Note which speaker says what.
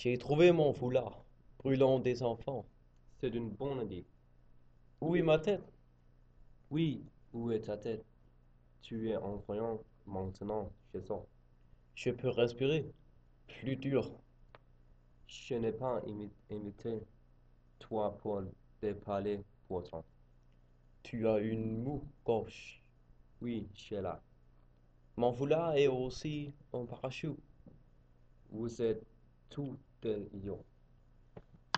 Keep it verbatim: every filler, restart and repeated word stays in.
Speaker 1: J'ai trouvé mon foulard, brûlant des enfants.
Speaker 2: C'est une bonne idée.
Speaker 1: Où est ma tête?
Speaker 2: Oui, où est ta tête? Tu es en voyant maintenant, je sens.
Speaker 1: Je peux respirer. Plus dur.
Speaker 2: Je n'ai pas imi- imité toi pour te parler pourtant.
Speaker 1: Tu as une moue gauche.
Speaker 2: Oui, Sheila,
Speaker 1: Mon foulard est aussi un parachute.
Speaker 2: vous êtes tous des idiots.